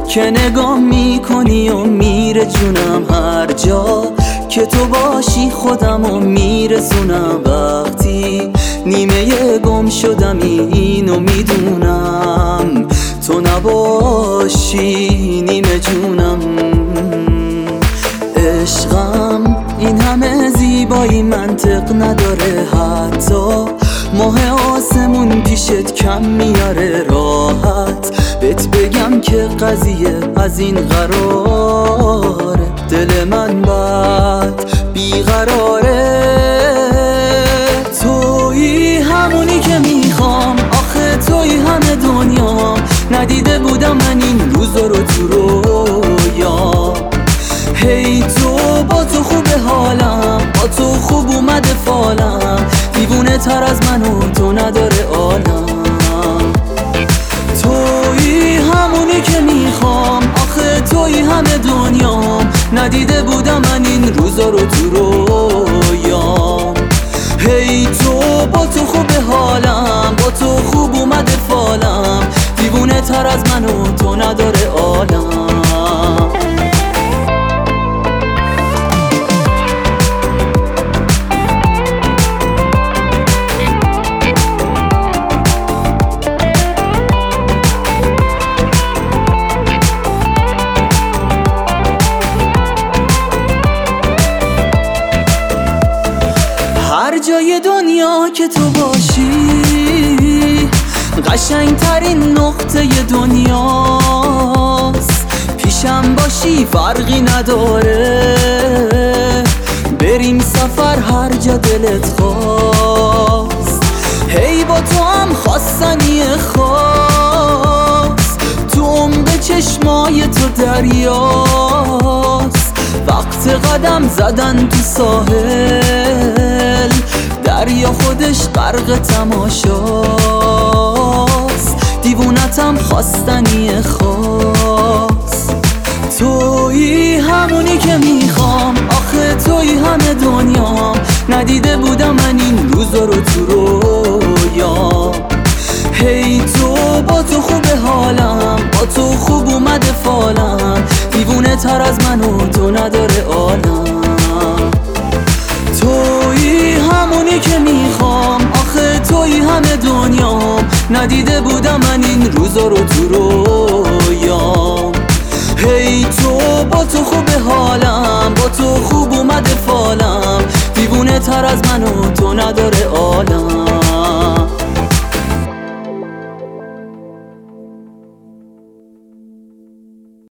که نگاه میکنی و میره جونم هر جا که تو باشی خودمو میرسونم. وقتی نیمه گم شدم اینو میدونم، تو نباشی نیمه جونم. عشقم این همه زیبایی منطق نداره، حتی ماه آسمون پیشت کم میاره. راحت بهت بگم که قضیه از این قراره، دل من بد بیقراره. تویی همونی که میخوام، آخه تویی همه دنیا. ندیده بودم من این روزا رو تو رویا. هی تو با تو خوبه حالم، با تو خوب اومده فالم. دیوونه تر از من و تو نداره عالم. تویی همونی که میخوام، آخه تویی همه دنیام. ندیده بودم من این روزا رو تو رویام. هی تو با تو خوبه حالم، با تو خوب اومده فالم. دیوونه تر از من و تو نداره عالم. هر جای دنیا که تو باشی قشنگترین نقطه دنیاست. پیشم باشی فرقی نداره، بریم سفر هر جا دلت خواست. هی با تو هم خواستنی خواست، تو عمق چشمای تو دریاست. وقت قدم زدن تو ساحل، دریا خودش غرق تماشاست. دیوونتم خواستنی خواست. تویی همونی که میخوام، آخه تویی همه دنیام. ندیده بودم من این روزا رو تو رویام. هی تو با تو خوبه حالم، با تو خوب اومده فالم. دیوونه تر از من و تو نداره عالم. تویی همونی که میخوام، آخه تویی همه دنیام. ندیده بودم من این روزا رو تو رویام. هی تو با تو خوبه حالم، با تو خوب اومده فالم. دیوونه تر از من و تو نداره عالم.